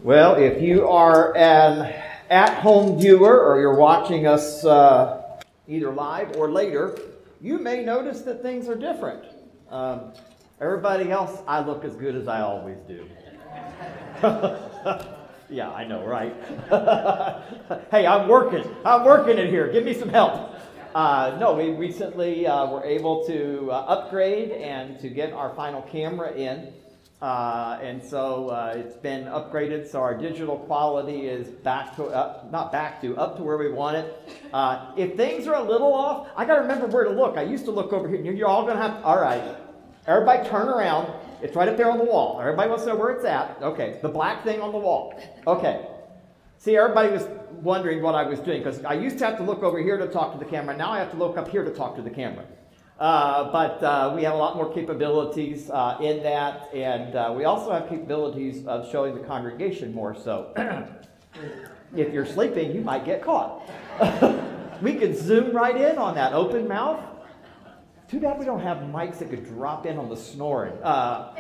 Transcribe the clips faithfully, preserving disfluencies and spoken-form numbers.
Well, if you are an at-home viewer or you're watching us uh, either live or later, you may notice that things are different. Um, everybody else, I look as good as I always do. Yeah, I know, right? Hey, I'm working. I'm working in here. Give me some help. Uh, no, we recently uh, were able to uh, upgrade and to get our final camera in. Uh, and so uh, it's been upgraded, so our digital quality is back to, uh, not back to, up to where we want it. Uh, if things are a little off, I got to remember where to look. I used to look over here. You're all going to have, all right, everybody turn around. It's right up there on the wall. Everybody wants to know where it's at. Okay, the black thing on the wall. Okay. See, everybody was wondering what I was doing, because I used to have to look over here to talk to the camera. Now I have to look up here to talk to the camera. Uh, but uh, we have a lot more capabilities uh, in that, and uh, we also have capabilities of showing the congregation more. So if you're sleeping, you might get caught. We could zoom right in on that open mouth. Too bad we don't have mics that could drop in on the snoring. Uh,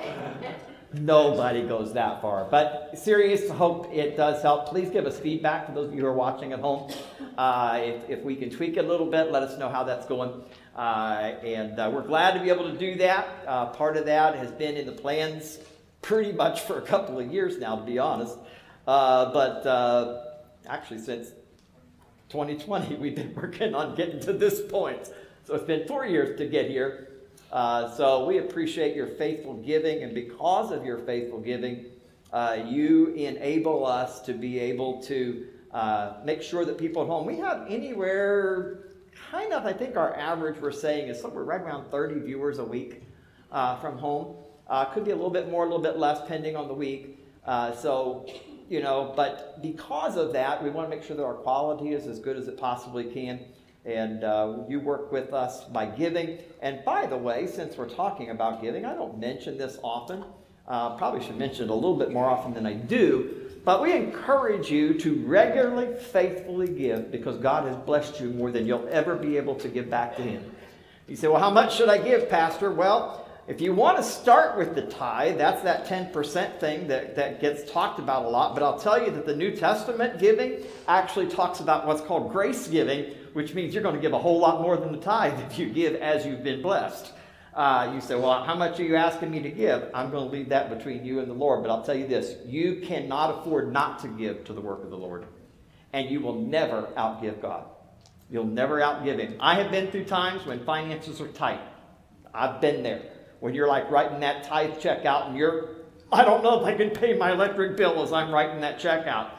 nobody goes that far. But serious, hope it does help. Please give us feedback for those of you who are watching at home. Uh, if, if we can tweak it a little bit, let us know how that's going. Uh, and uh, we're glad to be able to do that. Uh, part of that has been in the plans pretty much for a couple of years now, to be honest. Uh, but uh, actually since twenty twenty, we've been working on getting to this point. So it's been four years to get here. Uh, so we appreciate your faithful giving, and because of your faithful giving, uh, you enable us to be able to uh, make sure that people at home, we have anywhere, kind of, I think our average we're saying is somewhere right around thirty viewers a week uh, from home. Uh, could be a little bit more, a little bit less, depending on the week. Uh, so, you know, but because of that, we want to make sure that our quality is as good as it possibly can. And uh, you work with us by giving. And by the way, since we're talking about giving, I don't mention this often. Uh, probably should mention it a little bit more often than I do. But we encourage you to regularly, faithfully give, because God has blessed you more than you'll ever be able to give back to Him. You say, well, how much should I give, Pastor? Well, if you want to start with the tithe, that's that ten percent thing that, that gets talked about a lot. But I'll tell you that the New Testament giving actually talks about what's called grace giving, which means you're going to give a whole lot more than the tithe if you give as you've been blessed. Uh, you say, well, how much are you asking me to give? I'm going to leave that between you and the Lord. But I'll tell you this, you cannot afford not to give to the work of the Lord. And you will never outgive God. You'll never outgive Him. I have been through times when finances are tight. I've been there. When you're like writing that tithe check out and you're, I don't know if I can pay my electric bill as I'm writing that check out.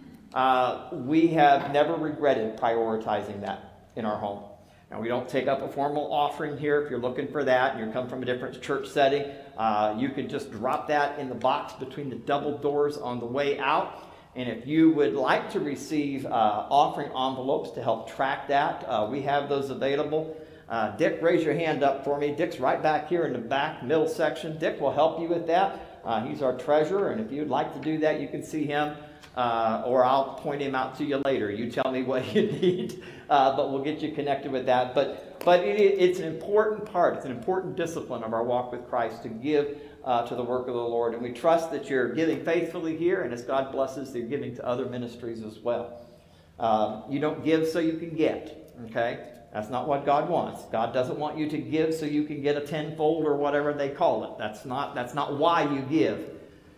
Uh, we have never regretted prioritizing that in our home. Now, we don't take up a formal offering here. If you're looking for that and you come from a different church setting, uh, you can just drop that in the box between the double doors on the way out. And if you would like to receive uh, offering envelopes to help track that, uh, we have those available. Uh, Dick, raise your hand up for me. Dick's right back here in the back middle section. Dick will help you with that. Uh, he's our treasurer, and if you'd like to do that, you can see him. Uh, or I'll point him out to you later. You tell me what you need, uh, but we'll get you connected with that. But but it, it's an important part. It's an important discipline of our walk with Christ to give uh, to the work of the Lord. And we trust that you're giving faithfully here, and as God blesses, you're giving to other ministries as well. Um, you don't give so you can get, okay? That's not what God wants. God doesn't want you to give so you can get a tenfold or whatever they call it. That's not, that's not why you give.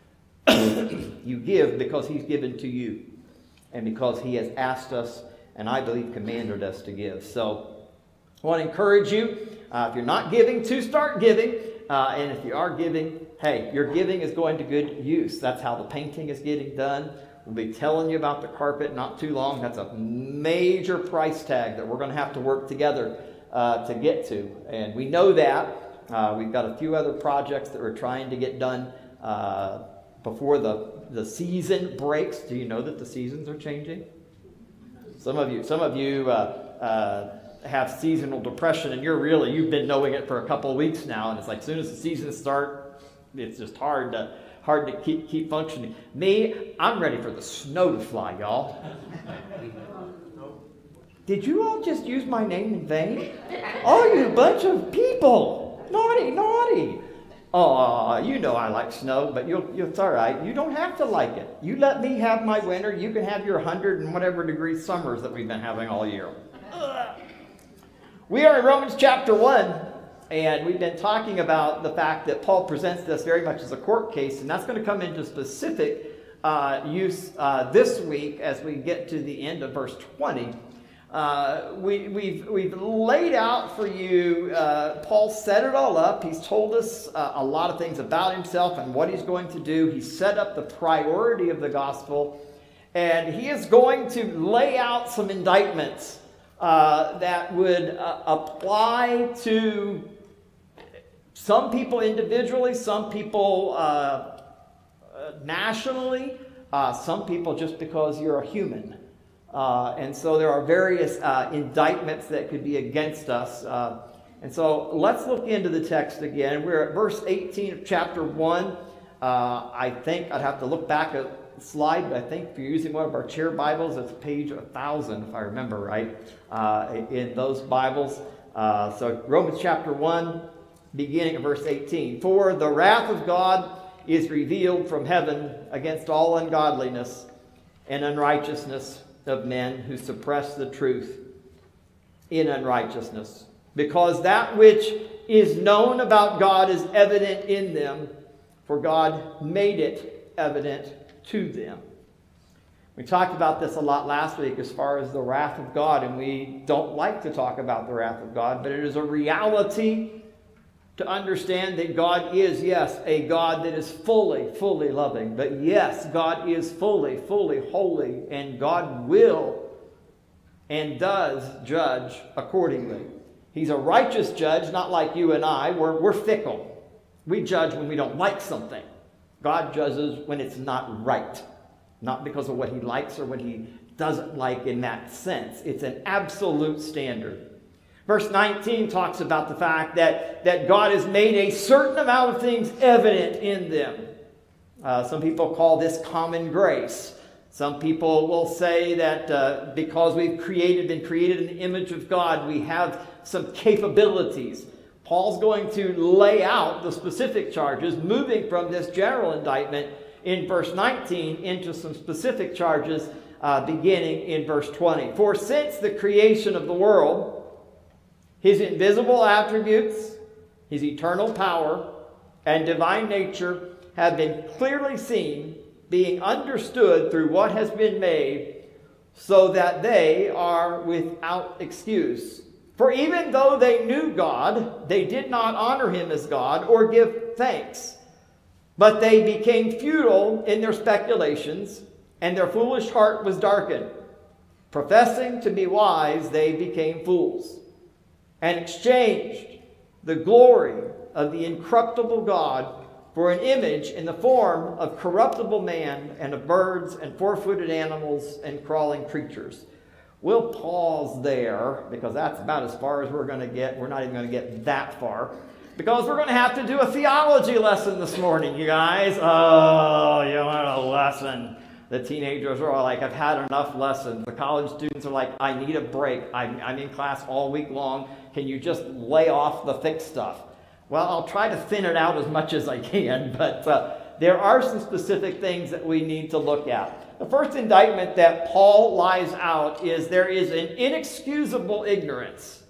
You give because He's given to you, and because He has asked us, and I believe commanded us to give. So I want to encourage you, uh, if you're not giving, to start giving. Uh, and if you are giving, hey, your giving is going to good use. That's how the painting is getting done. We'll be telling you about the carpet not too long. That's a major price tag that we're going to have to work together uh, to get to. And we know that. Uh, we've got a few other projects that we're trying to get done uh, before the, the season breaks. Do you know that the seasons are changing? Some of you, some of you uh, uh, have seasonal depression, and you're really, you've been knowing it for a couple of weeks now, and it's like as soon as the seasons start, it's just hard to, hard to keep, keep functioning. Me, I'm ready for the snow to fly, y'all. Did you all just use my name in vain? Oh, you bunch of people. Naughty, naughty. Oh, you know I like snow, but you'll, you'll, it's all right. You don't have to like it. You let me have my winter. You can have your one hundred and whatever degree summers that we've been having all year. Ugh. We are in Romans chapter one, and we've been talking about the fact that Paul presents this very much as a court case, and that's going to come into specific uh, use uh, this week as we get to the end of verse twenty. Uh, we, we've, we've laid out for you, uh, Paul set it all up. He's told us uh, a lot of things about himself and what he's going to do. He set up the priority of the gospel, and he is going to lay out some indictments uh, that would uh, apply to some people individually, some people uh, nationally, uh, some people just because you're a human. Uh, and so there are various uh, indictments that could be against us. Uh, and so let's look into the text again. We're at verse eighteen of chapter one. Uh, I think I'd have to look back a slide, but I think if you're using one of our chair Bibles, it's page one thousand, if I remember right, uh, in those Bibles. Uh, so Romans chapter one, beginning at verse eighteen. For the wrath of God is revealed from heaven against all ungodliness and unrighteousness of men who suppress the truth in unrighteousness, because that which is known about God is evident in them, for God made it evident to them. We talked about this a lot last week as far as the wrath of God, and we don't like to talk about the wrath of God, but it is a reality to understand that God is, yes, a God that is fully, fully loving. But yes, God is fully, fully holy, and God will and does judge accordingly. He's a righteous judge, not like you and I. We're, we're fickle. We judge when we don't like something. God judges when it's not right, not because of what he likes or what he doesn't like in that sense. It's an absolute standard. Verse nineteen talks about the fact that, that God has made a certain amount of things evident in them. Uh, some people call this common grace. Some people will say that uh, because we've created, been created in the image of God, we have some capabilities. Paul's going to lay out the specific charges, moving from this general indictment in verse nineteen into some specific charges uh, beginning in verse twenty. For since the creation of the world, his invisible attributes, his eternal power, and divine nature have been clearly seen, being understood through what has been made, so that they are without excuse. For even though they knew God, they did not honor him as God or give thanks, but they became futile in their speculations, and their foolish heart was darkened. Professing to be wise, they became fools, and exchanged the glory of the incorruptible God for an image in the form of corruptible man and of birds and four-footed animals and crawling creatures. We'll pause there because that's about as far as we're going to get. We're not even going to get that far because we're going to have to do a theology lesson this morning, you guys. Oh, you want a lesson? The teenagers are all like, I've had enough lessons. The college students are like, I need a break. I'm, I'm in class all week long. Can you just lay off the thick stuff? Well, I'll try to thin it out as much as I can, but uh, there are some specific things that we need to look at. The first indictment that Paul lies out is there is an inexcusable ignorance.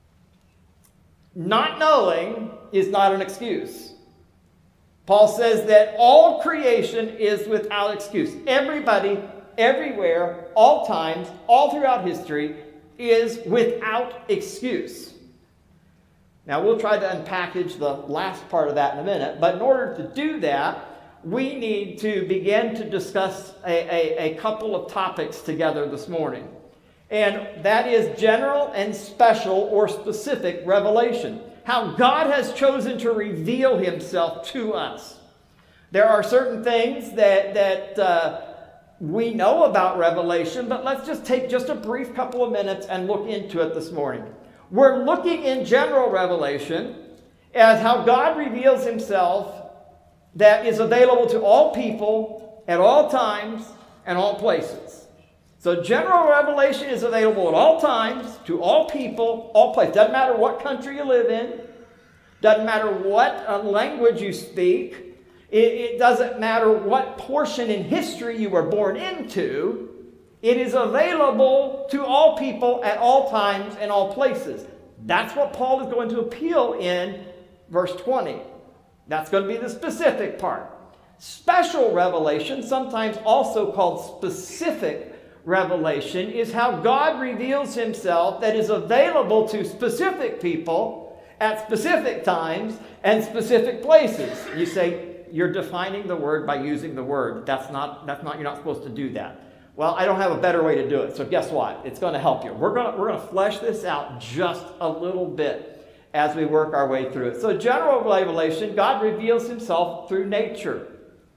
Not knowing is not an excuse. Paul says that all creation is without excuse. Everybody, everywhere, all times, all throughout history is without excuse. Now, we'll try to unpackage the last part of that in a minute, but in order to do that, we need to begin to discuss a, a, a couple of topics together this morning. And that is general and special or specific revelation. How God has chosen to reveal himself to us. There are certain things that, that uh, we know about revelation, but let's just take just a brief couple of minutes and look into it this morning. We're looking in general revelation as how God reveals himself that is available to all people at all times and all places. So general revelation is available at all times, to all people, all places. Doesn't matter what country you live in. Doesn't matter what uh, language you speak. It, it doesn't matter what portion in history you were born into. It is available to all people at all times and all places. That's what Paul is going to appeal in verse twenty. That's going to be the specific part. Special revelation, sometimes also called specific revelation, is how God reveals himself that is available to specific people at specific times and specific places. You say, you're defining the word by using the word. That's not, that's not, you're not supposed to do that. Well, I don't have a better way to do it. So guess what? It's going to help you. We're going to, we're going to flesh this out just a little bit as we work our way through it. So general revelation, God reveals himself through nature.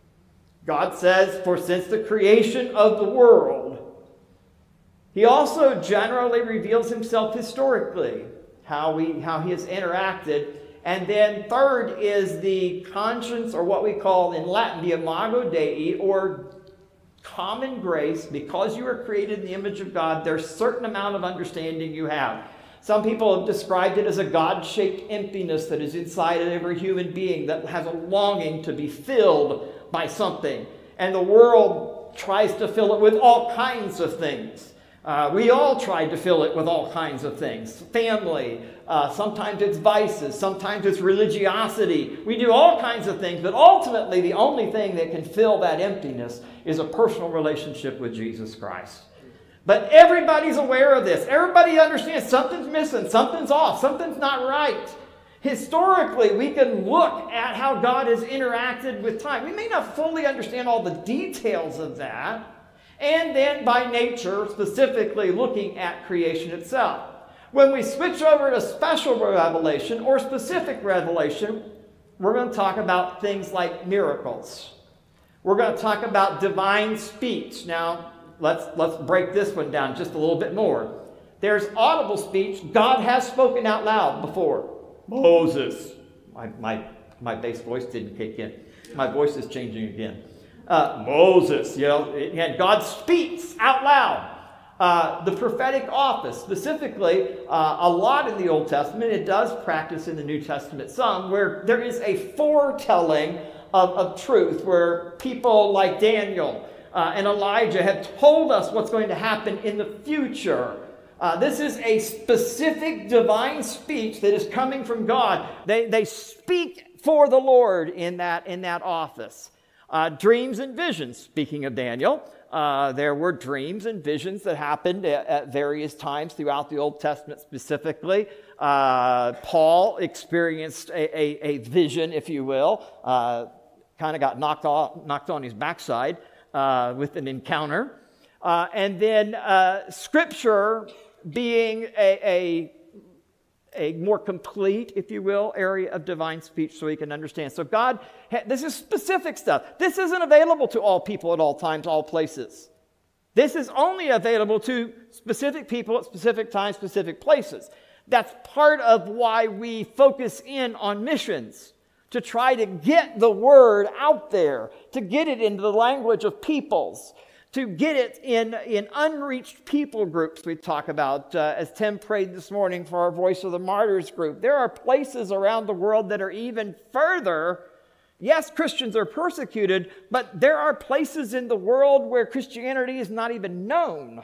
God says, for since the creation of the world, he also generally reveals himself historically, how, we, how he has interacted. And then third is the conscience, or what we call in Latin, the imago Dei, or common grace. Because you are created in the image of God, there's a certain amount of understanding you have. Some people have described it as a God-shaped emptiness that is inside of every human being that has a longing to be filled by something. And the world tries to fill it with all kinds of things. Uh, we all try to fill it with all kinds of things. Family, uh, sometimes it's vices, sometimes it's religiosity. We do all kinds of things, but ultimately the only thing that can fill that emptiness is a personal relationship with Jesus Christ. But everybody's aware of this. Everybody understands something's missing, something's off, something's not right. Historically, we can look at how God has interacted with time. We may not fully understand all the details of that. And then by nature, specifically looking at creation itself. When we switch over to special revelation or specific revelation, we're going to talk about things like miracles. We're going to talk about divine speech. Now, let's, let's break this one down just a little bit more. There's audible speech. God has spoken out loud before. Moses. My, my, my bass voice didn't kick in. My voice is changing again. Uh, Moses, you know, and God speaks out loud. Uh, the prophetic office, specifically, uh, a lot in the Old Testament, it does practice in the New Testament some, where there is a foretelling of, of truth, where people like Daniel uh, and Elijah have told us what's going to happen in the future. Uh, this is a specific divine speech that is coming from God. They, they speak for the Lord in that, in that office. Uh, dreams and visions. Speaking of Daniel, uh, there were dreams and visions that happened at, at various times throughout the Old Testament specifically. Uh, Paul experienced a, a, a vision, if you will, uh, kind of got knocked, off, knocked on his backside uh, with an encounter. Uh, and then uh, Scripture being a, a a more complete, if you will, area of divine speech so we can understand. So God, this is specific stuff. This isn't available to all people at all times, all places. This is only available to specific people at specific times, specific places. That's part of why we focus in on missions, to try to get the word out there, to get it into the language of peoples, to get it in, in unreached people groups we talk about, uh, as Tim prayed this morning for our Voice of the Martyrs group. There are places around the world that are even further. Yes, Christians are persecuted, but there are places in the world where Christianity is not even known.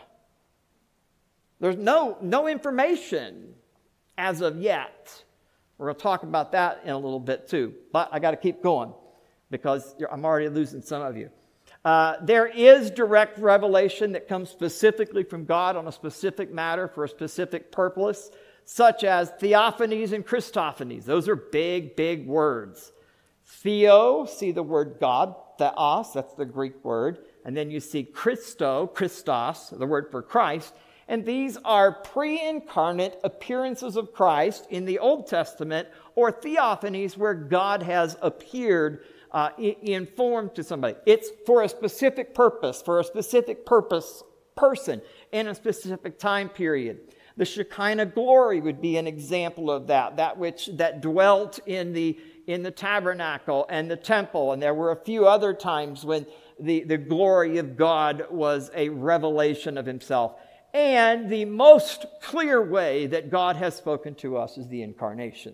There's no, no information as of yet. We're going to talk about that in a little bit too. But I got to keep going because I'm already losing some of you. Uh, there is direct revelation that comes specifically from God on a specific matter for a specific purpose, such as theophanies and Christophanies. Those are big, big words. Theo, see the word God, theos, that's the Greek word. And then you see Christo, Christos, the word for Christ. And these are pre-incarnate appearances of Christ in the Old Testament, or theophanies where God has appeared Uh, in form to somebody. It's for a specific purpose, for a specific purpose, person, in a specific time period. The Shekinah glory would be an example of that, that which that dwelt in the in the tabernacle and the temple. And there were a few other times when the, the glory of God was a revelation of himself. And the most clear way that God has spoken to us is the incarnation,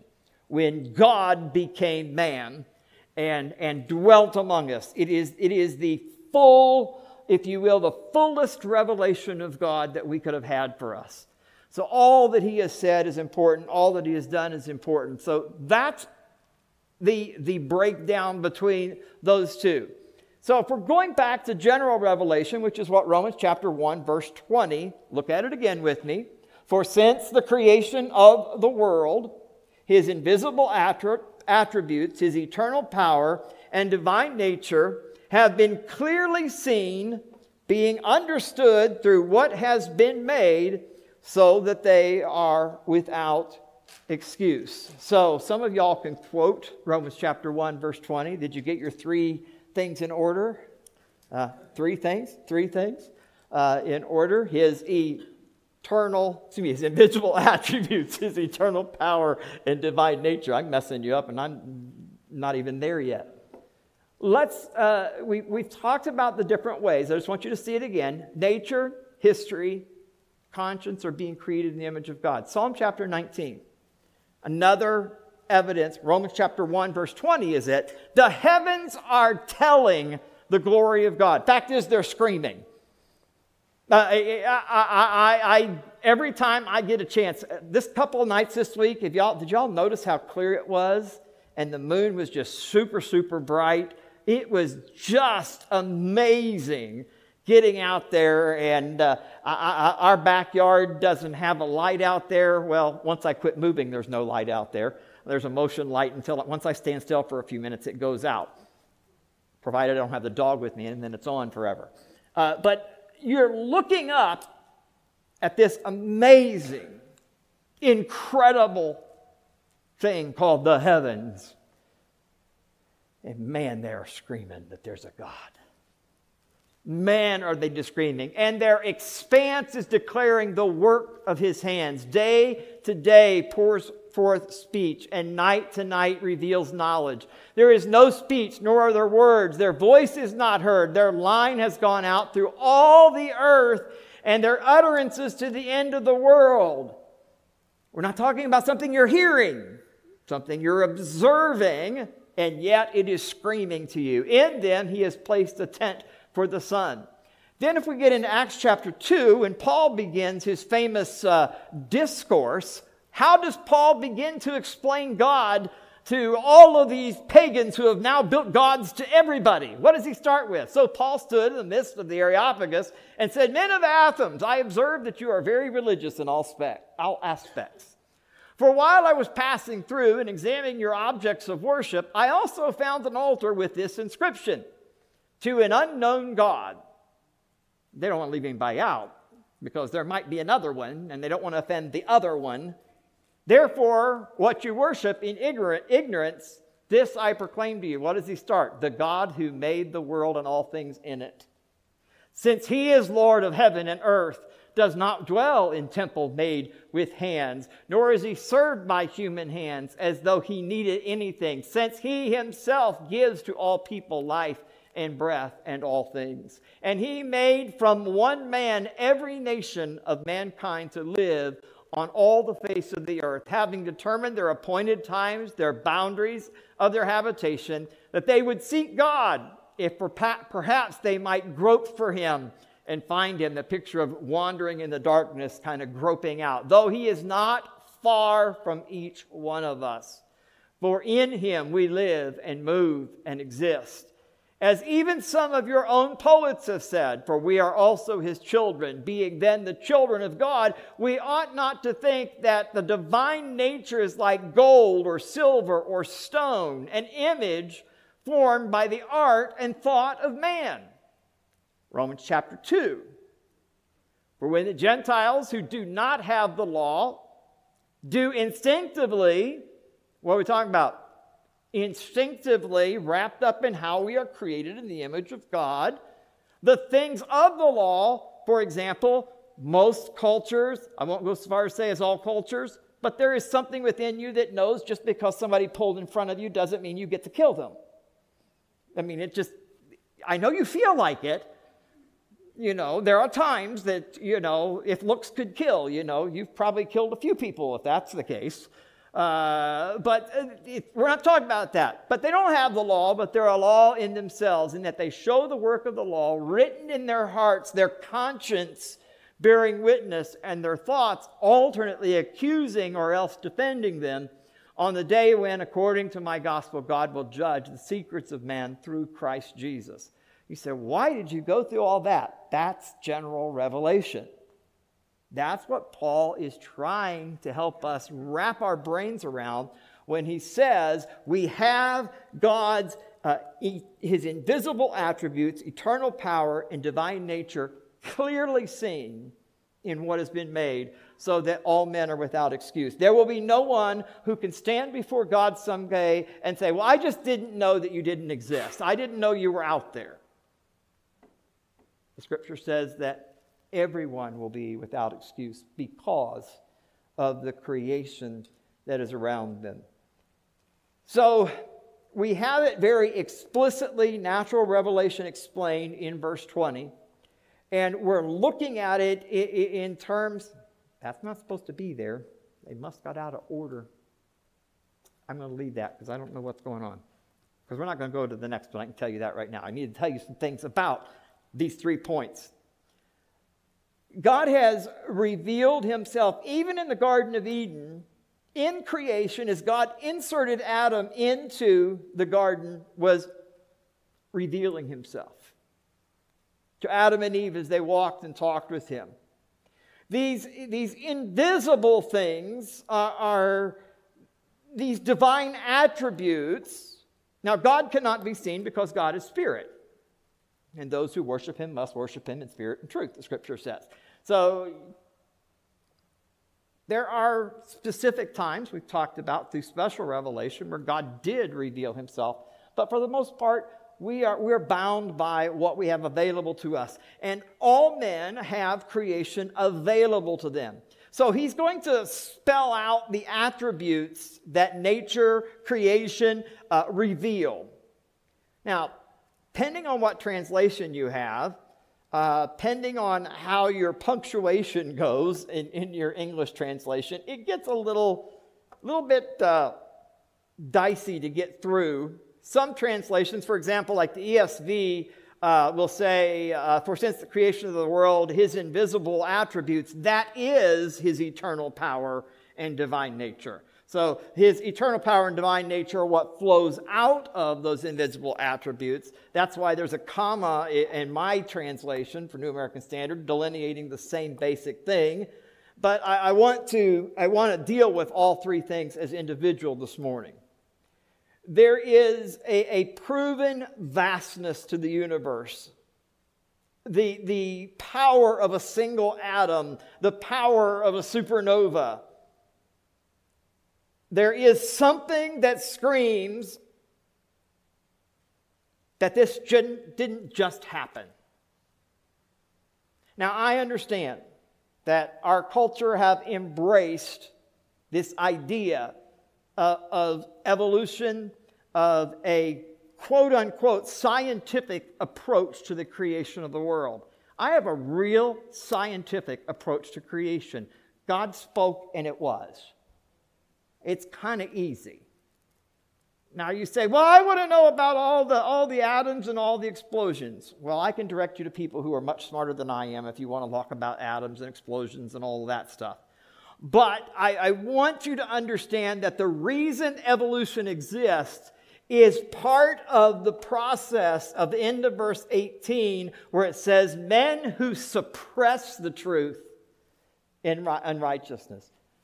when God became man and, and dwelt among us. It is, it is the full, if you will, the fullest revelation of God that we could have had for us. So all that he has said is important. All that he has done is important. So that's the, the breakdown between those two. So if we're going back to general revelation, which is what Romans chapter one, verse twenty, look at it again with me. For since the creation of the world, his invisible attributes, his eternal power and divine nature have been clearly seen, being understood through what has been made, so that they are without excuse. So some of y'all can quote Romans chapter one, verse twenty. Did you get your three things in order? Uh, three things, three things uh, in order. His eternal, excuse me, his invisible attributes, his eternal power and divine nature. I'm messing you up and I'm not even there yet. Let's, uh, we, we've talked about the different ways. I just want you to see it again. Nature, history, conscience are being created in the image of God. Psalm chapter nineteen. Another evidence, Romans chapter one, verse twenty is it. The heavens are telling the glory of God. Fact is, they're screaming. Uh, I, I, I, I, every time I get a chance, this couple of nights this week, if y'all, did y'all notice how clear it was? And the moon was just super, super bright. It was just amazing getting out there, and uh, I, I, our backyard doesn't have a light out there. Well, once I quit moving, there's no light out there. There's a motion light until once I stand still for a few minutes, it goes out, provided I don't have the dog with me, and then it's on forever. Uh, but you're looking up at this amazing, incredible thing called the heavens, and man, they're screaming that there's a God. Man, are they screaming. And their expanse is declaring the work of his hands. Day to day pours forth speech, and night to night reveals knowledge. There is no speech, nor are there words. Their voice is not heard. Their line has gone out through all the earth, and their utterances to the end of the world. We're not talking about something you're hearing, something you're observing, and yet it is screaming to you. In them he has placed a tent for the sun. Then if we get into Acts chapter two, and Paul begins his famous uh, discourse, how does Paul begin to explain God to all of these pagans who have now built gods to everybody? What does he start with? So Paul stood in the midst of the Areopagus and said, Men of Athens, I observe that you are very religious in all, spec, all aspects. For while I was passing through and examining your objects of worship, I also found an altar with this inscription, to an unknown God. They don't want to leave anybody out because there might be another one and they don't want to offend the other one. Therefore, what you worship in ignorant, ignorance, this I proclaim to you. What does he start? The God who made the world and all things in it. Since he is Lord of heaven and earth, does not dwell in temple made with hands, nor is he served by human hands as though he needed anything, since he himself gives to all people life and breath and all things. And he made from one man every nation of mankind to live on all the face of the earth, having determined their appointed times, their boundaries of their habitation, that they would seek God, if perhaps they might grope for him and find him. The picture of wandering in the darkness, kind of groping out, though he is not far from each one of us. For in him we live and move and exist. As even some of your own poets have said, for we are also his children, being then the children of God, we ought not to think that the divine nature is like gold or silver or stone, an image formed by the art and thought of man. Romans chapter two. For when the Gentiles who do not have the law do instinctively, what are we talking about? Instinctively wrapped up in how we are created in the image of God. The things of the law, for example, most cultures, I won't go so far as to say as all cultures, but there is something within you that knows just because somebody pulled in front of you doesn't mean you get to kill them. I mean, it just, I know you feel like it. You know, there are times that, you know, if looks could kill, you know, you've probably killed a few people if that's the case. Uh, but uh, it, we're not talking about that. But they don't have the law, but they're a law in themselves, in that they show the work of the law written in their hearts, their conscience bearing witness, and their thoughts alternately accusing or else defending them on the day when, according to my gospel, God will judge the secrets of man through Christ Jesus. You say, why did you go through all that? That's general revelation. That's what Paul is trying to help us wrap our brains around when he says we have God's, uh, e- his invisible attributes, eternal power, and divine nature clearly seen in what has been made, so that all men are without excuse. There will be no one who can stand before God someday and say, well, I just didn't know that you didn't exist. I didn't know you were out there. The scripture says that everyone will be without excuse because of the creation that is around them. So we have it very explicitly, natural revelation explained in verse twenty. And we're looking at it in terms, that's not supposed to be there. They must got out of order. I'm going to leave that because I don't know what's going on. Because we're not going to go to the next one. I can tell you that right now. I need to tell you some things about these three points. God has revealed himself, even in the Garden of Eden, in creation, as God inserted Adam into the garden, was revealing himself to Adam and Eve as they walked and talked with him. These, these invisible things are, are these divine attributes. Now, God cannot be seen because God is spirit. And those who worship him must worship him in spirit and truth, the scripture says. So, there are specific times we've talked about through special revelation where God did reveal himself. But for the most part, We are we're bound by what we have available to us. And all men have creation available to them. So he's going to spell out the attributes that nature, creation uh, reveal. Now, depending on what translation you have, uh, depending on how your punctuation goes in, in your English translation, it gets a little, little bit uh, dicey to get through. Some translations, for example, like the E S V, uh, will say, uh, for since the creation of the world, his invisible attributes, that is his eternal power and divine nature. So his eternal power and divine nature are what flows out of those invisible attributes. That's why there's a comma in my translation for New American Standard delineating the same basic thing. But I, I want to, I want to deal with all three things as individual this morning. There is a, a proven vastness to the universe. The, the power of a single atom, the power of a supernova. There is something that screams that this didn't just happen. Now, I understand that our culture have embraced this idea uh, of evolution, of a quote-unquote scientific approach to the creation of the world. I have a real scientific approach to creation. God spoke and it was. It's kind of easy. Now you say, well, I want to know about all the, all the atoms and all the explosions. Well, I can direct you to people who are much smarter than I am if you want to talk about atoms and explosions and all of that stuff. But I, I want you to understand that the reason evolution exists is part of the process of the end of verse eighteen, where it says, men who suppress the truth in unrighteousness.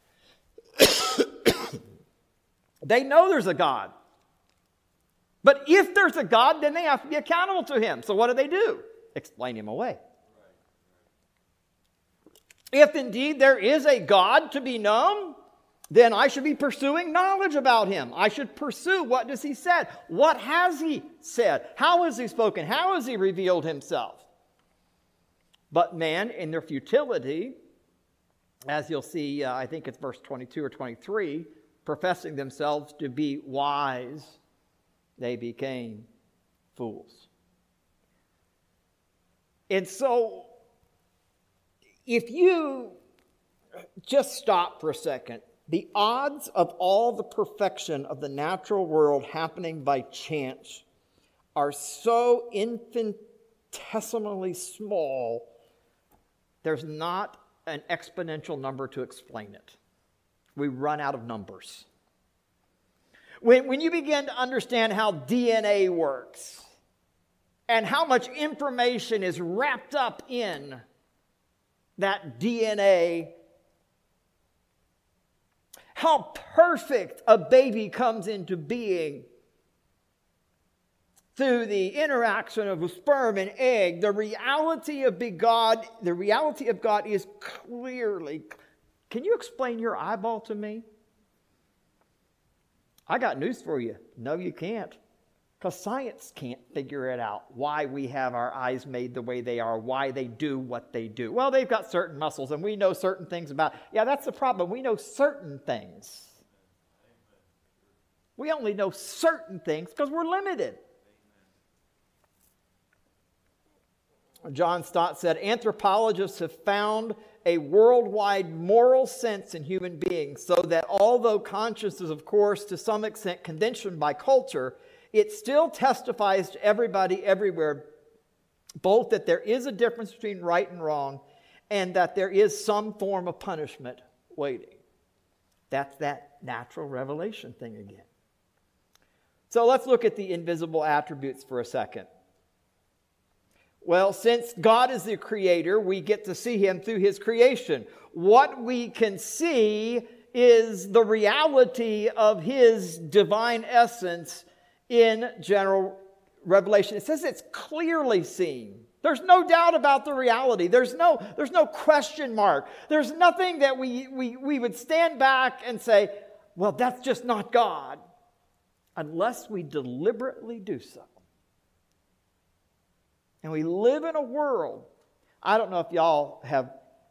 They know there's a God. But if there's a God, then they have to be accountable to him. So what do they do? Explain him away. If indeed there is a God to be known, then I should be pursuing knowledge about him. I should pursue what does he said. What has he said? How has he spoken? How has he revealed himself? But man, in their futility, as you'll see, uh, I think it's verse twenty-two or twenty-three, professing themselves to be wise, they became fools. And so, if you just stop for a second The odds of all the perfection of the natural world happening by chance are so infinitesimally small, there's not an exponential number to explain it. We run out of numbers. When, when you begin to understand how D N A works and how much information is wrapped up in that D N A, how perfect a baby comes into being through the interaction of a sperm and egg, the reality of God, the reality of God is clearly. Can you explain your eyeball to me? I got news for you. No, you can't. Because science can't figure it out, why we have our eyes made the way they are, why they do what they do. Well, they've got certain muscles, and we know certain things about. Yeah, that's the problem. We know certain things. We only know certain things because we're limited. John Stott said, anthropologists have found a worldwide moral sense in human beings, so that although conscious is, of course, to some extent conditioned by culture, it still testifies to everybody everywhere, both that there is a difference between right and wrong, and that there is some form of punishment waiting. That's that natural revelation thing again. So let's look at the invisible attributes for a second. Well, since God is the creator, we get to see him through his creation. What we can see is the reality of his divine essence in general revelation. It says it's clearly seen. There's no doubt about the reality. There's no, there's no question mark. There's nothing that we, we, we would stand back and say, well, that's just not God, unless we deliberately do so. And we live in a world, I don't know if y'all have,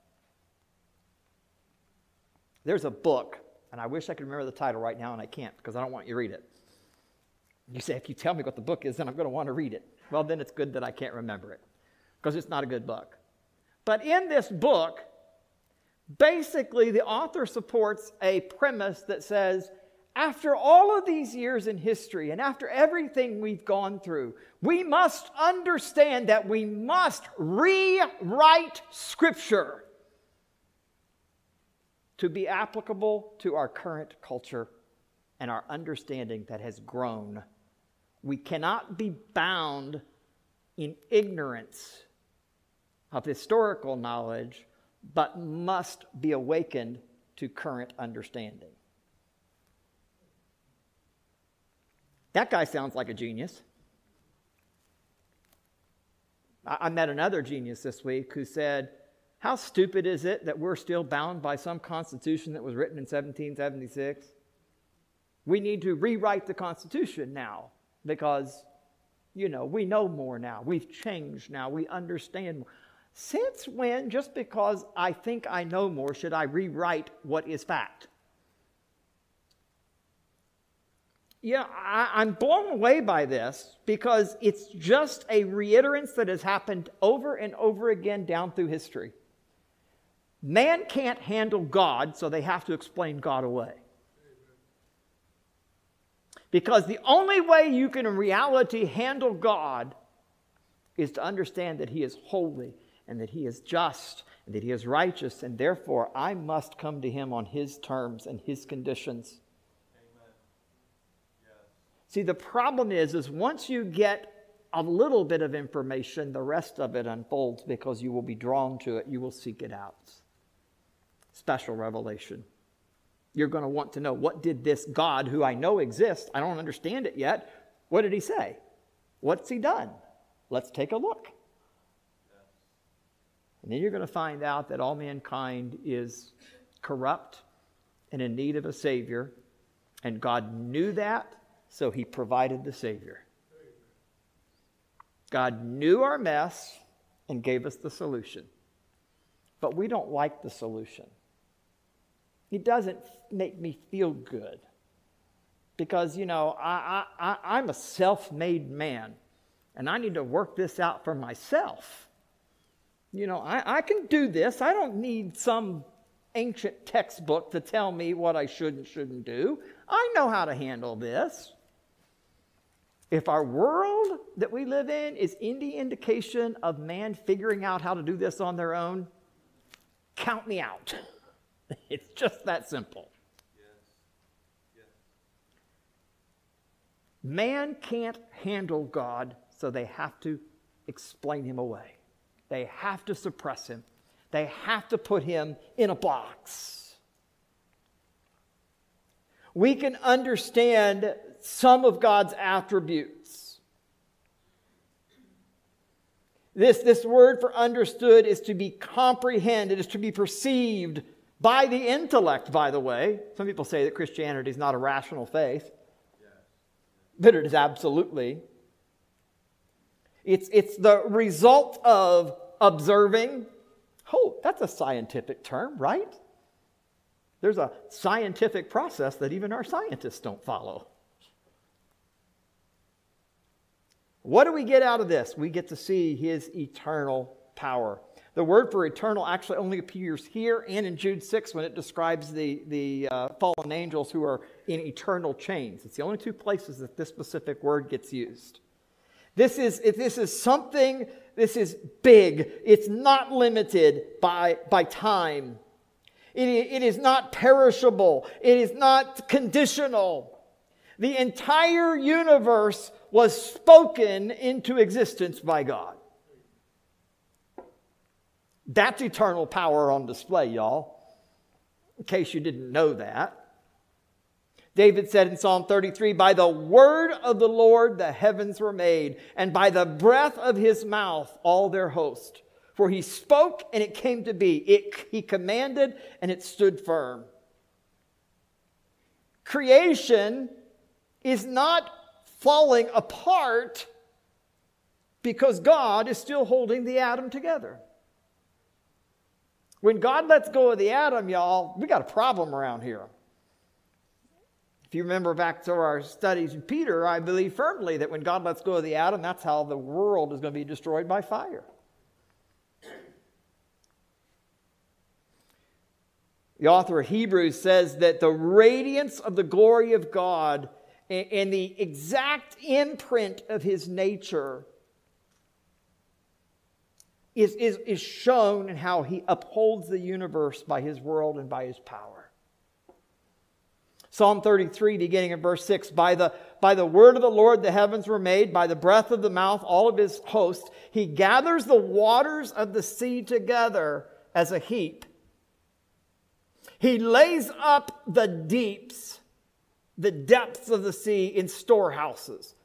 there's a book, and I wish I could remember the title right now, and I can't because I don't want you to read it. You say, if you tell me what the book is, then I'm going to want to read it. Well, then it's good that I can't remember it because it's not a good book. But in this book, basically the author supports a premise that says, after all of these years in history and after everything we've gone through, we must understand that we must rewrite Scripture to be applicable to our current culture and our understanding that has grown. We cannot be bound in ignorance of historical knowledge, but must be awakened to current understanding. That guy sounds like a genius. I met another genius this week who said, how stupid is it that we're still bound by some constitution that was written in seventeen seventy-six? We need to rewrite the Constitution now because, you know, we know more now. We've changed now. We understand more. Since when, just because I think I know more, should I rewrite what is fact? Yeah, I, I'm blown away by this because it's just a reiterance that has happened over and over again down through history. Man can't handle God, so they have to explain God away. Because the only way you can in reality handle God is to understand that he is holy and that he is just and that he is righteous, and therefore I must come to him on his terms and his conditions. See, the problem is, is once you get a little bit of information, the rest of it unfolds because you will be drawn to it. You will seek it out. Special revelation. You're going to want to know, what did this God, who I know exists, I don't understand it yet, what did he say? What's he done? Let's take a look. And then you're going to find out that all mankind is corrupt and in need of a Savior. And God knew that. So he provided the Savior. God knew our mess and gave us the solution. But we don't like the solution. It doesn't make me feel good. Because, you know, I, I, I'm a self-made man. And I need to work this out for myself. You know, I, I can do this. I don't need some ancient textbook to tell me what I should and shouldn't do. I know how to handle this. If our world that we live in is any indication of man figuring out how to do this on their own, count me out. It's just that simple. Yes. Yes. Man can't handle God, so they have to explain him away. They have to suppress him. They have to put him in a box. We can understand some of God's attributes. This, this word for understood is to be comprehended, is to be perceived by the intellect, by the way. Some people say that Christianity is not a rational faith. Yes. But it is absolutely. It's, it's the result of observing. Oh, that's a scientific term, right? There's a scientific process that even our scientists don't follow. What do we get out of this? We get to see his eternal power. The word for eternal actually only appears here and in Jude six when it describes the, the uh, fallen angels who are in eternal chains. It's the only two places that this specific word gets used. This is, this is something, this is big. It's not limited by, by time. It, it is not perishable. It is not conditional. The entire universe was spoken into existence by God. That's eternal power on display, y'all. In case you didn't know that. David said in Psalm thirty-three, by the word of the Lord the heavens were made, and by the breath of his mouth all their host. For he spoke and it came to be. It, he commanded and it stood firm. Creation is not falling apart because God is still holding the atom together. When God lets go of the atom, y'all, we got a problem around here. If you remember back to our studies in Peter, I believe firmly that when God lets go of the atom, that's how the world is going to be destroyed by fire. The author of Hebrews says that the radiance of the glory of God and the exact imprint of his nature is, is, is shown in how he upholds the universe by his world and by his power. Psalm thirty-three, beginning in verse six, by the, by the word of the Lord the heavens were made, by the breath of the mouth all of his host. He gathers the waters of the sea together as a heap. He lays up the deeps, the depths of the sea in storehouses.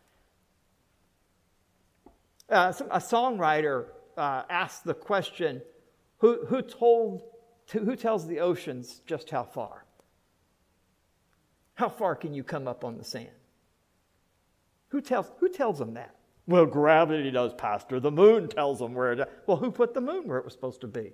Uh, a songwriter uh, asked the question, who, who, told, who tells the oceans just how far? How far can you come up on the sand? Who tells, who tells them that? Well, gravity does, Pastor. The moon tells them where it... Well, who put the moon where it was supposed to be?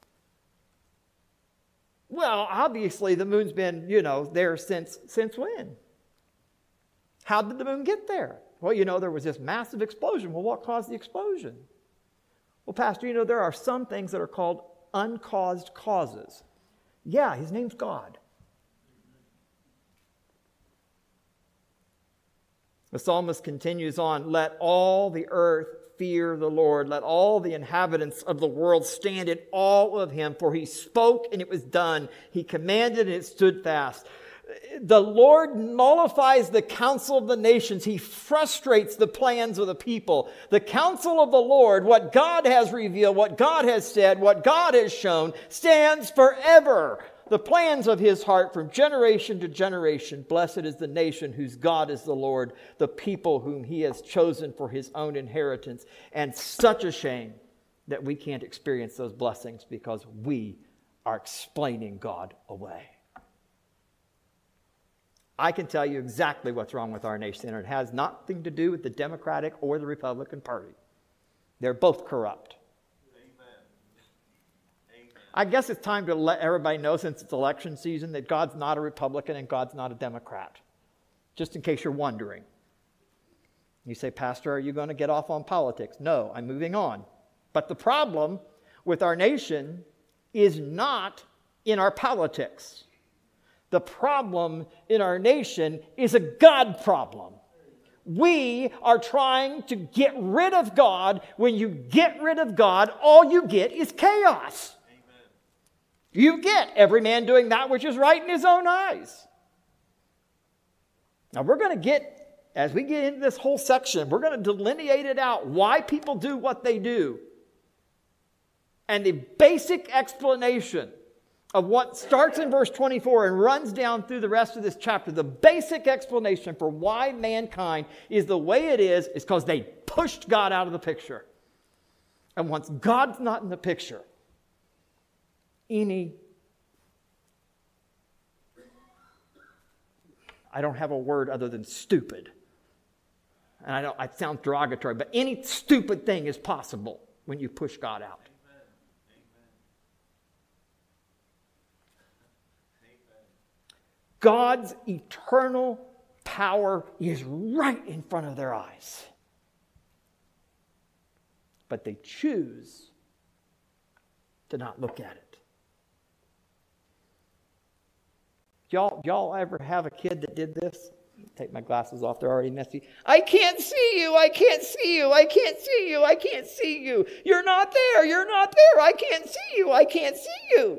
Well, obviously the moon's been, you know, there since, since when? How did the moon get there? Well, you know, there was this massive explosion. Well, what caused the explosion? Well, Pastor, you know, there are some things that are called uncaused causes. Yeah, his name's God. The psalmist continues on, let all the earth fear the Lord. Let all the inhabitants of the world stand in awe of him, for he spoke and it was done. He commanded and it stood fast. The Lord nullifies the counsel of the nations. He frustrates the plans of the people. The counsel of the Lord, what God has revealed, what God has said, what God has shown, stands forever. The plans of his heart from generation to generation. Blessed is the nation whose God is the Lord, the people whom he has chosen for his own inheritance. And such a shame that we can't experience those blessings because we are explaining God away. I can tell you exactly what's wrong with our nation, and it has nothing to do with the Democratic or the Republican Party. They're both corrupt. I guess it's time to let everybody know, since it's election season, that God's not a Republican and God's not a Democrat. Just in case you're wondering. You say, Pastor, are you going to get off on politics? No, I'm moving on. But the problem with our nation is not in our politics. The problem in our nation is a God problem. We are trying to get rid of God. When you get rid of God, all you get is chaos. Amen. You get every man doing that which is right in his own eyes. Now we're going to get, as we get into this whole section, we're going to delineate it out, why people do what they do. And the basic explanation of what starts in verse twenty-four and runs down through the rest of this chapter, the basic explanation for why mankind is the way it is, is because they pushed God out of the picture. And once God's not in the picture, any, I don't have a word other than stupid. And I know it sounds derogatory, but any stupid thing is possible when you push God out. God's eternal power is right in front of their eyes. But they choose to not look at it. Y'all, y'all ever have a kid that did this? Take my glasses off, they're already messy. I can't see you, I can't see you, I can't see you, I can't see you. You're not there, you're not there, I can't see you, I can't see you.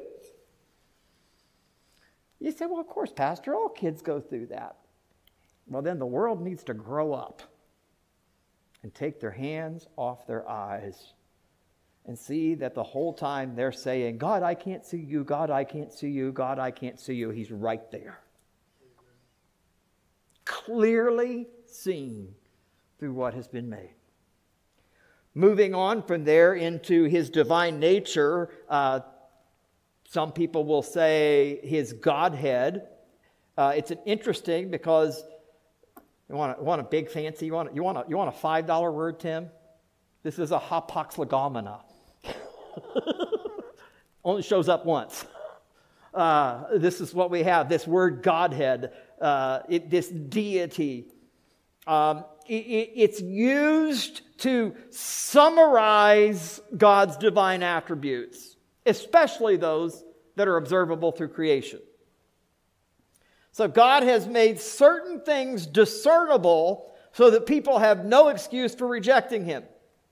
You say, well, of course, Pastor, all kids go through that. Well, then the world needs to grow up and take their hands off their eyes and see that the whole time they're saying, God, I can't see you, God, I can't see you, God, I can't see you. He's right there. Clearly seen through what has been made. Moving on from there into his divine nature, uh, some people will say his Godhead. Uh, it's an interesting because you want a, want a big fancy, you want, you want, a, you want a five dollar word, Tim? This is a hapax legomena. Only shows up once. Uh, this is what we have, this word Godhead, uh, it, this deity. Um, it, it, it's used to summarize God's divine attributes, especially those that are observable through creation. So God has made certain things discernible so that people have no excuse for rejecting him.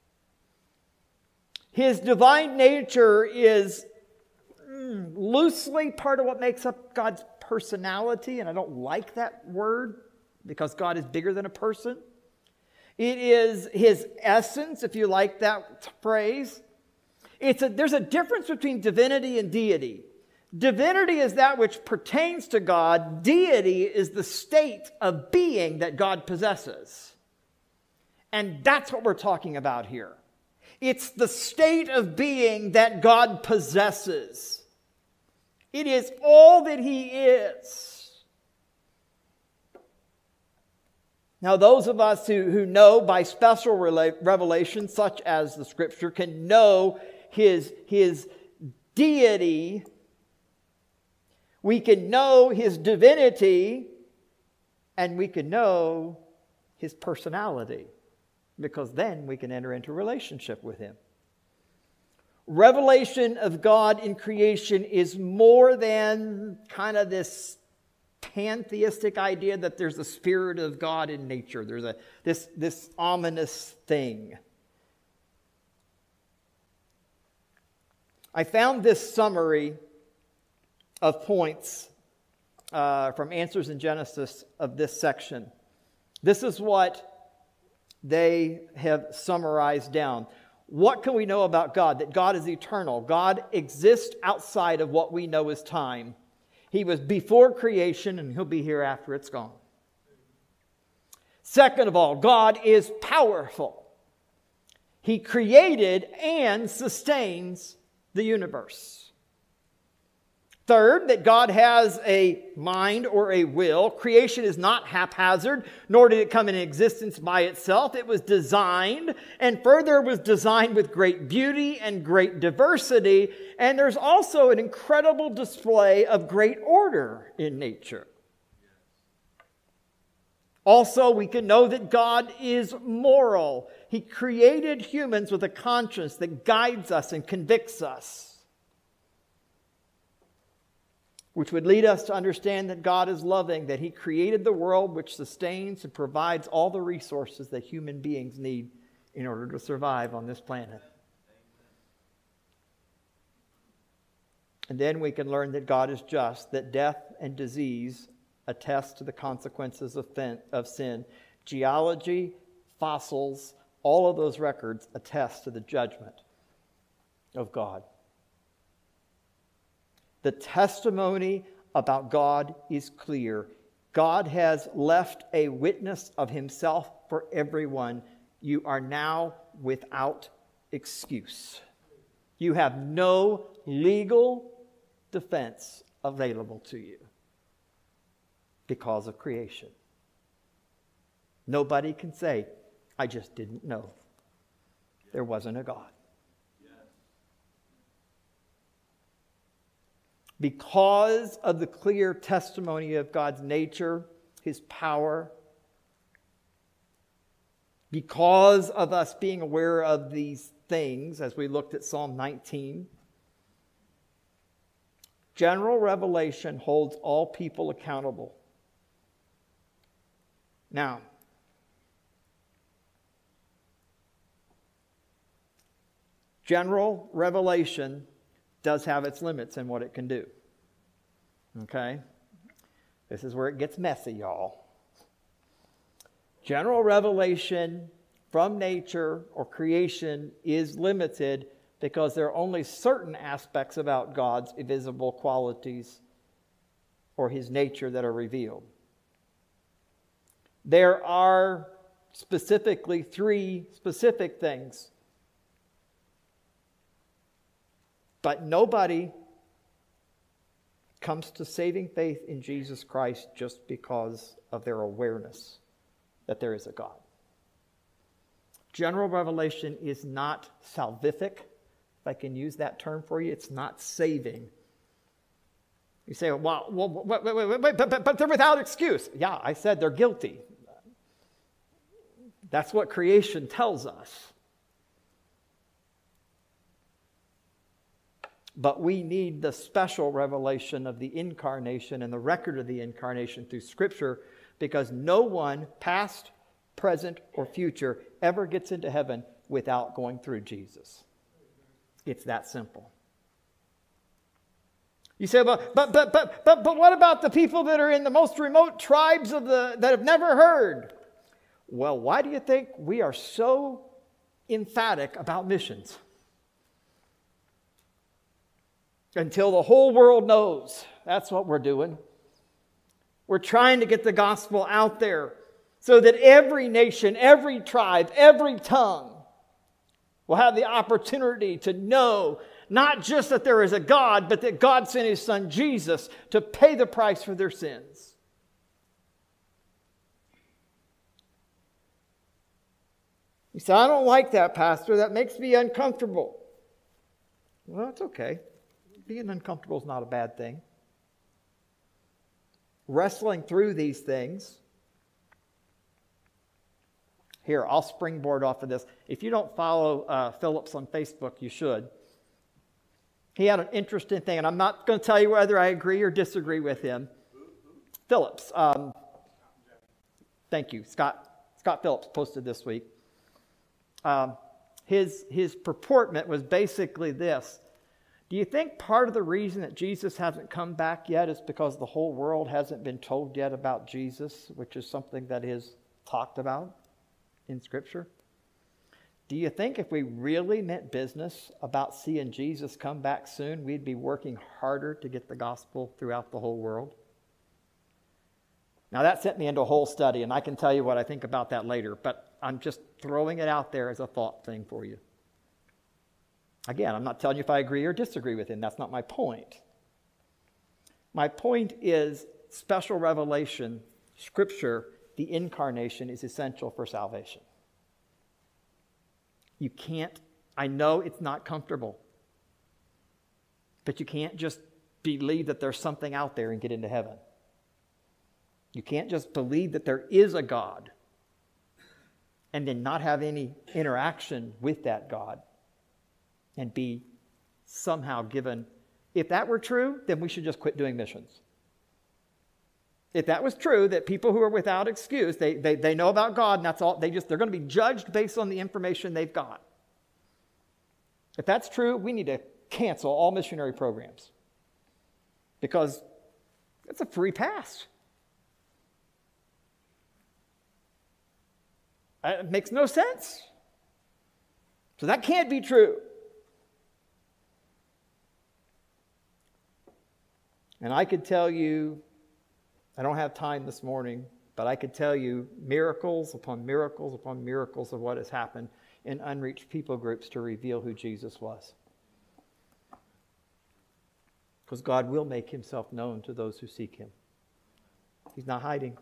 His divine nature is mm, loosely part of what makes up God's personality, and I don't like that word because God is bigger than a person. It is his essence, if you like that phrase. It's a, there's a difference between divinity and deity. Divinity is that which pertains to God. Deity is the state of being that God possesses. And that's what we're talking about here. It's the state of being that God possesses. It is all that he is. Now, those of us who, who know by special revelation, such as the Scripture, can know his, his deity. We can know his divinity, and we can know his personality, because then we can enter into a relationship with him. Revelation of God in creation is more than kind of this pantheistic idea that there's a spirit of God in nature. There's a this, this ominous thing. I found this summary of points uh, from Answers in Genesis of this section. This is what they have summarized down. What can we know about God? That God is eternal. God exists outside of what we know as time. He was before creation, and he'll be here after it's gone. Second of all, God is powerful. He created and sustains the universe. Third, that God has a mind or a will. Creation is not haphazard, nor did it come into existence by itself. It was designed, and further it was designed with great beauty and great diversity. And there's also an incredible display of great order in nature. Also, we can know that God is moral. He created humans with a conscience that guides us and convicts us. which would lead us to understand that God is loving, that He created the world which sustains and provides all the resources that human beings need in order to survive on this planet. And then we can learn that God is just, that death and disease attest to the consequences of, fin- of sin. Geology, fossils, all of those records attest to the judgment of God. The testimony about God is clear. God has left a witness of Himself for everyone. You are now without excuse. You have no legal defense available to you because of creation. Nobody can say, I just didn't know there wasn't a God. Because of the clear testimony of God's nature, His power, because of us being aware of these things, as we looked at Psalm nineteen, general revelation holds all people accountable. Now, general revelation does have its limits in what it can do. Okay? This is where it gets messy, y'all. General revelation from nature or creation is limited because there are only certain aspects about God's invisible qualities or His nature that are revealed. There are specifically three specific things. But nobody comes to saving faith in Jesus Christ just because of their awareness that there is a God. General revelation is not salvific, if I can use that term for you. It's not saving. You say, well, well wait, wait, wait, wait, but, but, but they're without excuse. Yeah, I said they're guilty. That's what creation tells us. But we need the special revelation of the incarnation and the record of the incarnation through Scripture, because no one, past, present, or future, ever gets into heaven without going through Jesus. It's that simple. You say, well, but but but but but what about the people that are in the most remote tribes of the that have never heard? Well, why do you think we are so emphatic about missions? Until the whole world knows. That's what we're doing. We're trying to get the gospel out there so that every nation, every tribe, every tongue will have the opportunity to know not just that there is a God, but that God sent His Son Jesus to pay the price for their sins. You say, I don't like that, Pastor. That makes me uncomfortable. Well, it's okay. Being uncomfortable is not a bad thing. Wrestling through these things. Here, I'll springboard off of this. If you don't follow uh, Phillips on Facebook, you should. He had an interesting thing, and I'm not going to tell you whether I agree or disagree with him. Phillips. Um, thank you. Scott, Scott Phillips posted this week. Um, his, his purportment was basically this. Do you think part of the reason that Jesus hasn't come back yet is because the whole world hasn't been told yet about Jesus, which is something that is talked about in Scripture? Do you think if we really meant business about seeing Jesus come back soon, we'd be working harder to get the gospel throughout the whole world? Now that sent me into a whole study, and I can tell you what I think about that later, but I'm just throwing it out there as a thought thing for you. Again, I'm not telling you if I agree or disagree with him. That's not my point. My point is special revelation, Scripture, the incarnation is essential for salvation. You can't, I know it's not comfortable, but you can't just believe that there's something out there and get into heaven. You can't just believe that there is a God and then not have any interaction with that God and be somehow given If that were true, then we should just quit doing missions. If that was true, that people who are without excuse, they, they, they know about God and that's all, they just, they're going to be judged based on the information they've got. If that's true, we need to cancel all missionary programs. Because it's a free pass. It makes no sense. So that can't be true. And I could tell you, I don't have time this morning, but I could tell you miracles upon miracles upon miracles of what has happened in unreached people groups to reveal who Jesus was. Because God will make himself known to those who seek him. He's not hiding.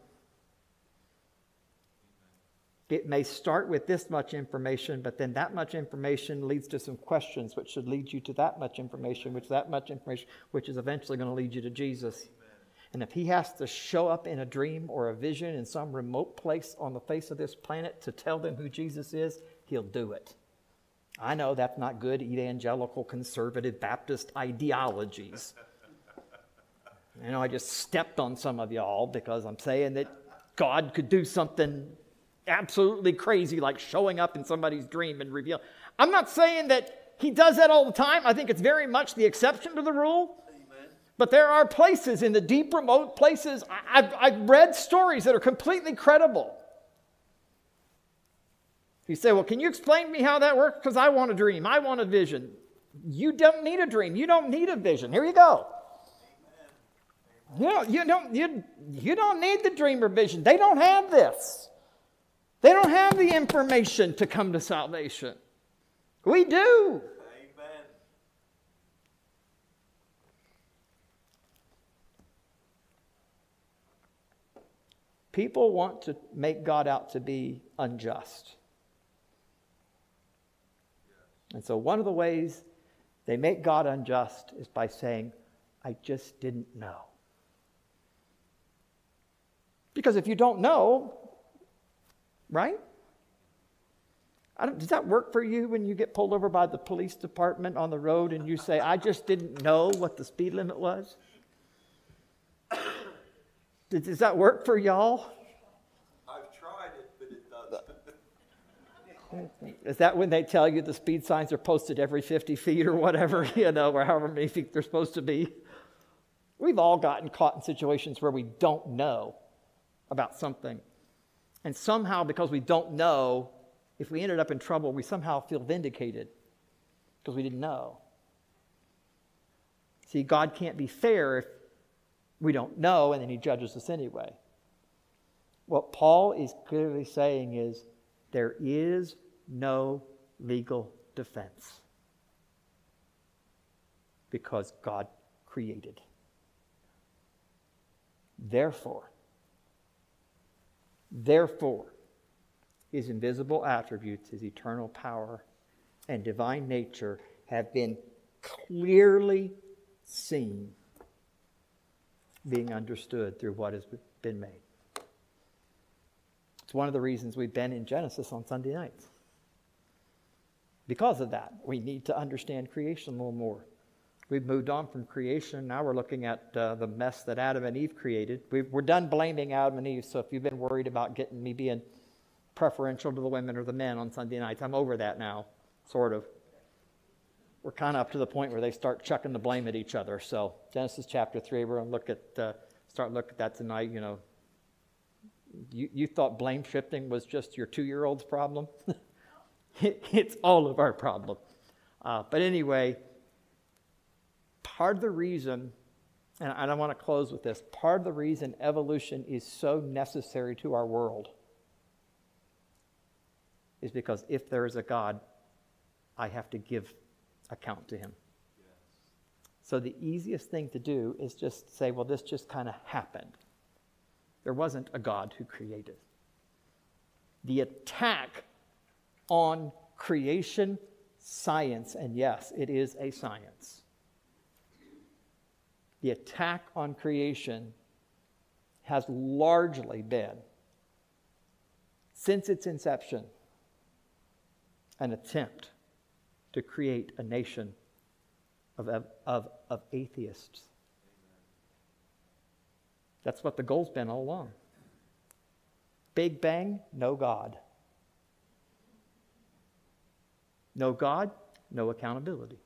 It may start with this much information, but then that much information leads to some questions, which should lead you to that much information, which that much information, which is eventually going to lead you to Jesus. Amen. And if he has to show up in a dream or a vision in some remote place on the face of this planet to tell them who Jesus is, he'll do it. I know that's not good evangelical, conservative, Baptist ideologies. You know, I just stepped on some of y'all because I'm saying that God could do something absolutely crazy like showing up in somebody's dream and reveal. I'm not saying that he does that all the time. I think it's very much the exception to the rule. Amen. But there are places in the deep remote places, I, I've, I've read stories that are completely credible. You say, well, can you explain to me how that works? Because I want a dream. I want a vision. You don't need a dream. You don't need a vision. Here you go. You don't, you don't, you, you don't need the dream or vision. They don't have this. They don't have the information to come to salvation. We do. Amen. People want to make God out to be unjust. And so one of the ways they make God unjust is by saying, I just didn't know. Because if you don't know, right? I don't, does that work for you when you get pulled over by the police department on the road and you say, I just didn't know what the speed limit was? Does that work for y'all? I've tried it, but it doesn't. Is that when they tell you the speed signs are posted every fifty feet or whatever, you know, or however many feet they're supposed to be? We've all gotten caught in situations where we don't know about something. And somehow, because we don't know, if we ended up in trouble, we somehow feel vindicated because we didn't know. See, God can't be fair if we don't know and then he judges us anyway. What Paul is clearly saying is there is no legal defense because God created. Therefore, Therefore, his invisible attributes, his eternal power and divine nature have been clearly seen, being understood through what has been made. It's one of the reasons we've been in Genesis on Sunday nights. Because of that, we need to understand creation a little more. We've moved on from creation. Now we're looking at uh, the mess that Adam and Eve created. We've, we're done blaming Adam and Eve, so if you've been worried about getting me being preferential to the women or the men on Sunday nights, I'm over that now, sort of. We're kind of up to the point where they start chucking the blame at each other. So Genesis chapter three, we're going to look at, uh, start looking at that tonight. You know, you, you thought blame shifting was just your two-year-old's problem? it, it's all of our problem. Uh, but anyway, part of the reason, and I want to close with this, part of the reason evolution is so necessary to our world is because if there is a God, I have to give account to him. Yes. So the easiest thing to do is just say, well, this just kind of happened. There wasn't a God who created. The attack on creation science, and yes, it is a science. The attack on creation has largely been, since its inception, an attempt to create a nation of, of, of atheists. That's what the goal's been all along. Big bang, no God. No God, no accountability.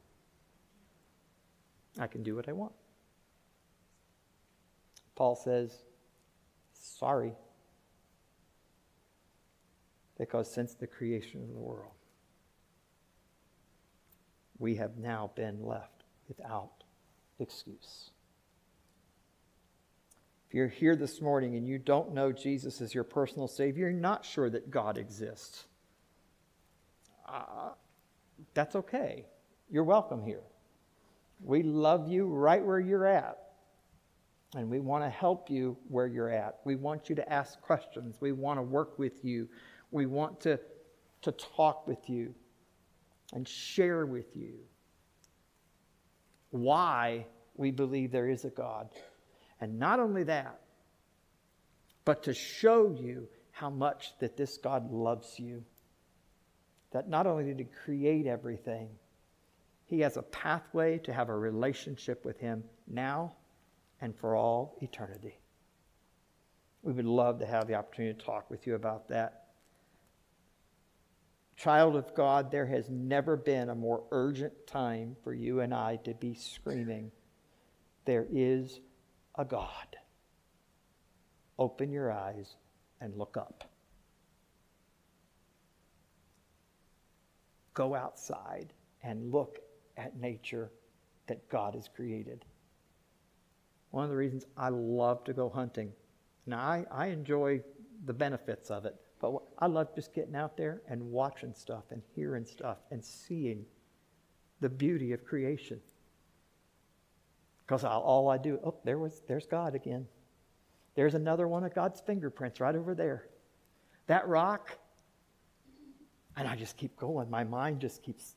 I can do what I want. Paul says, sorry. Because since the creation of the world, we have now been left without excuse. If you're here this morning and you don't know Jesus as your personal Savior, you're not sure that God exists. Uh, that's okay. You're welcome here. We love you right where you're at. And we want to help you where you're at. We want you to ask questions. We want to work with you. We want to, to talk with you and share with you why we believe there is a God. And not only that, but to show you how much that this God loves you. That not only did He create everything, He has a pathway to have a relationship with Him now and for all eternity. We would love to have the opportunity to talk with you about that. Child of God, there has never been a more urgent time for you and I to be screaming, there is a God. Open your eyes and look up. Go outside and look at nature that God has created. One of the reasons I love to go hunting. Now, I, I enjoy the benefits of it, but I love just getting out there and watching stuff and hearing stuff and seeing the beauty of creation. Because all I do, oh, there was, there's God again. There's another one of God's fingerprints right over there. That rock, and I just keep going. My mind just keeps.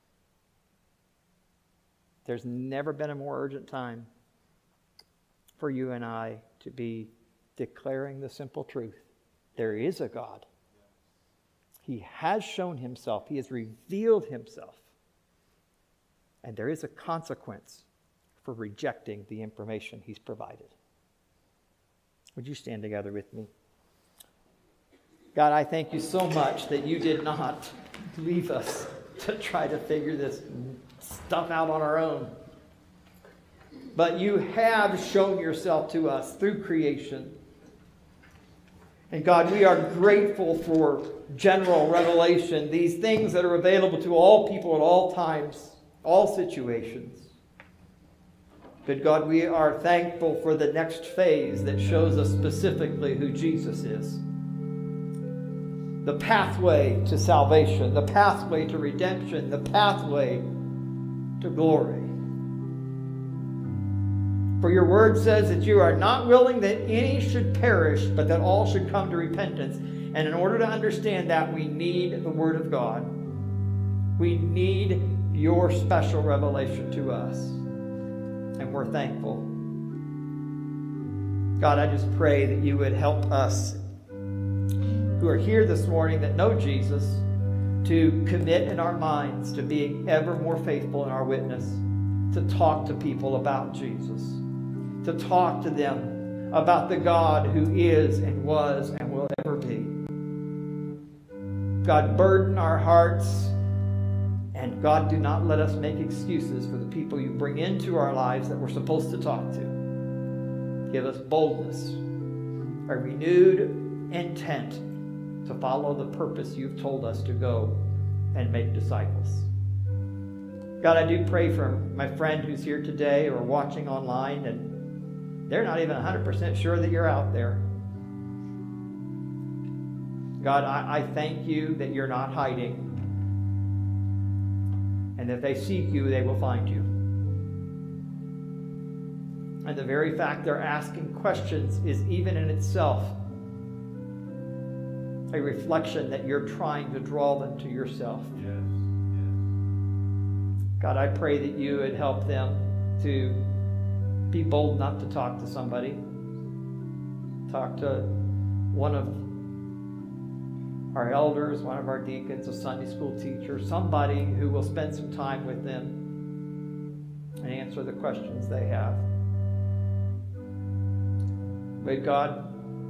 There's never been a more urgent time for you and I to be declaring the simple truth. There is a God. He has shown Himself. He has revealed Himself. And there is a consequence for rejecting the information He's provided. Would you stand together with me? God, I thank you so much that you did not leave us to try to figure this stuff out on our own. But you have shown yourself to us through creation. And God, we are grateful for general revelation, these things that are available to all people at all times, all situations. But God, we are thankful for the next phase that shows us specifically who Jesus is. The pathway to salvation, the pathway to redemption, the pathway to glory. For your word says that you are not willing that any should perish, but that all should come to repentance. And in order to understand that, we need the word of God. We need your special revelation to us. And we're thankful. God, I just pray that you would help us who are here this morning that know Jesus to commit in our minds to being ever more faithful in our witness, to talk to people about Jesus, to talk to them about the God who is and was and will ever be. God, burden our hearts, and God, do not let us make excuses for the people you bring into our lives that we're supposed to talk to. Give us boldness, a renewed intent to follow the purpose you've told us to go and make disciples. God, I do pray for my friend who's here today or watching online, and they're not even one hundred percent sure that you're out there. God, I, I thank you that you're not hiding, and that if they seek you, they will find you. And the very fact they're asking questions is even in itself a reflection that you're trying to draw them to yourself. Yes, yes. God, I pray that you would help them to be bold enough to talk to somebody. Talk to one of our elders, one of our deacons, a Sunday school teacher, somebody who will spend some time with them answer the questions they have. But God,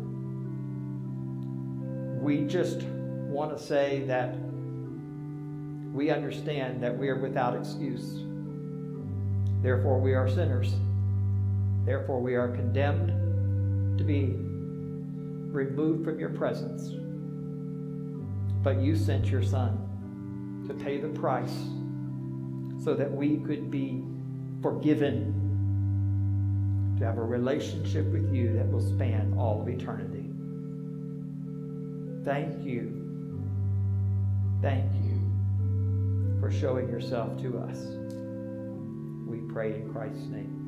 we just want to say that we understand that we are without excuse. Therefore, we are sinners. Therefore, we are condemned to be removed from your presence. But you sent your Son to pay the price so that we could be forgiven, to have a relationship with you that will span all of eternity. Thank you. Thank you for showing yourself to us. We pray in Christ's name.